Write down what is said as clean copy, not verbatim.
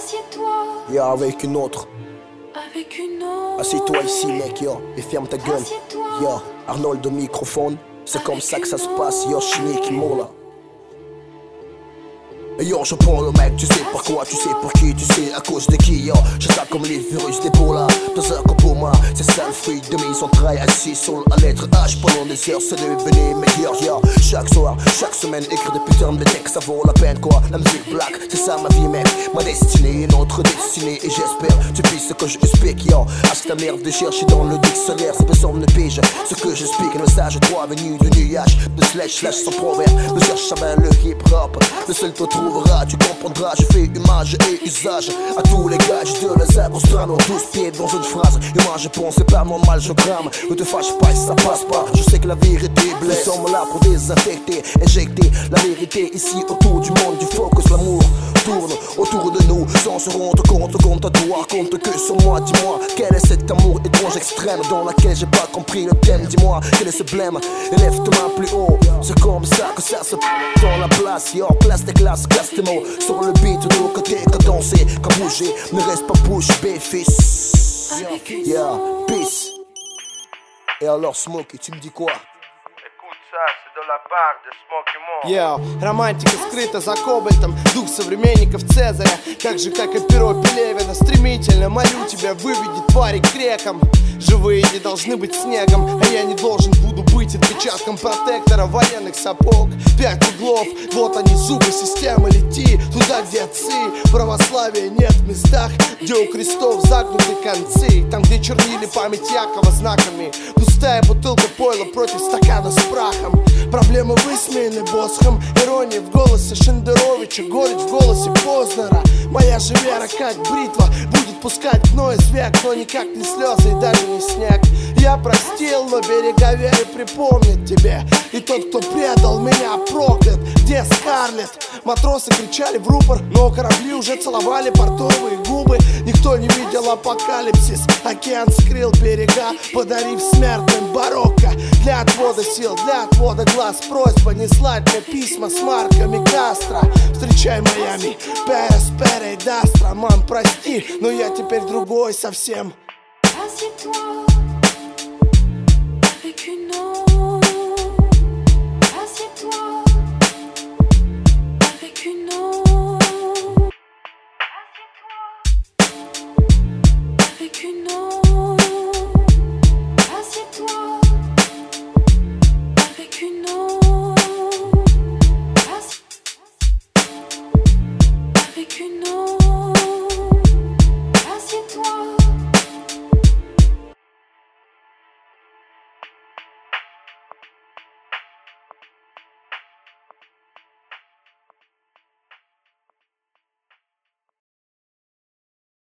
Assieds-toi. Yeah, avec une autre. Avec une autre. Assieds-toi ici, mec, yo, et ferme ta gueule. Assieds-toi. Yo, Arnold au microphone. C'est comme ça que ça se passe, yo, Chini qui là. Et yo, je prends le mec, tu sais pourquoi, tu sais pour qui, tu sais à cause de qui, yo. J'attaque comme les virus d'Ebola, dans un coup pour moi. C'est ça le fruit de mes entrailles, assis sur la lettre H. Pendant des heures, c'est devenu meilleur, yo. Chaque soir, chaque semaine, écrire des putains de textes, ça vaut la peine, quoi. La musique black, c'est ça ma vie, mec. Ma destinée, notre destinée, et j'espère, tu puisses ce que je explique, yo. À ce que ta merde de chercher dans le dictionnaire, ça personne ne pige. Ce que j'explique, un message 3 venu du nuage, de slash sans proverbe, de cherche à main le hip hop. Le seul te tu comprendras, je fais image et usage à tous les gars de la zèbre strano, 12 pieds dans une phrase. Et moi je pense c'est pas normal, je crame. Ne te fâche pas si ça passe pas, je sais que la vérité blesse. Nous sommes là pour désinfecter, injecter la vérité ici autour du monde, du focus, l'amour tourne autour de nous sans se rendre compte à toi, compte que sur moi. Dis-moi, quel est cet amour étrange extrême dans laquelle j'ai pas compris le thème. Dis-moi, quel est ce blême, élève ta main plus haut. C'est comme ça que ça se passe dans la place, yo, classe tes classes, classe tes mots. Sur le beat de nos côtés, qu'à danser, qu'à bouger, ne reste pas bouche bée, fils. Yeah, peace. Et alors Smokey, tu me dis quoi? C'est de la part de Smokey Mo. Yeah, романтика скрыта за кобальтом, дух современников Цезаря. Так же, как и перо Пелевина, стремительно молю тебя, выведи твари к рекам. Живые не должны быть снегом, а я не должен буду быть отпечатком протектора военных сапог. 5 углов, вот они зубы системы, лети туда, где отцы. Православия нет в местах, где у крестов загнуты концы. Там, где чернили память Якова знаками. Пустая бутылка пойла против стакана с прахом. Проблемы высмеяны босхом, ирония в голосе Шендеровича, горечь в голосе Познера. Моя же вера, как бритва, будет пускать гной звяк, но никак не слезы и даже не снег. Я простил, но берега веры припомнят тебе. И тот, кто предал меня, проклят. Где Скарлетт? Матросы кричали в рупор, но корабли уже целовали портовые губы. Никто не видел апокалипсис. Океан скрыл берега, подарив смертным барокко. Для отвода сил, для отвода глаз, просьба не слать мне письма с марками Кастро. Встречай Майами, Перес, Перей, Дастро. Мам, прости, но я теперь другой совсем. Assieds-toi avec une autre.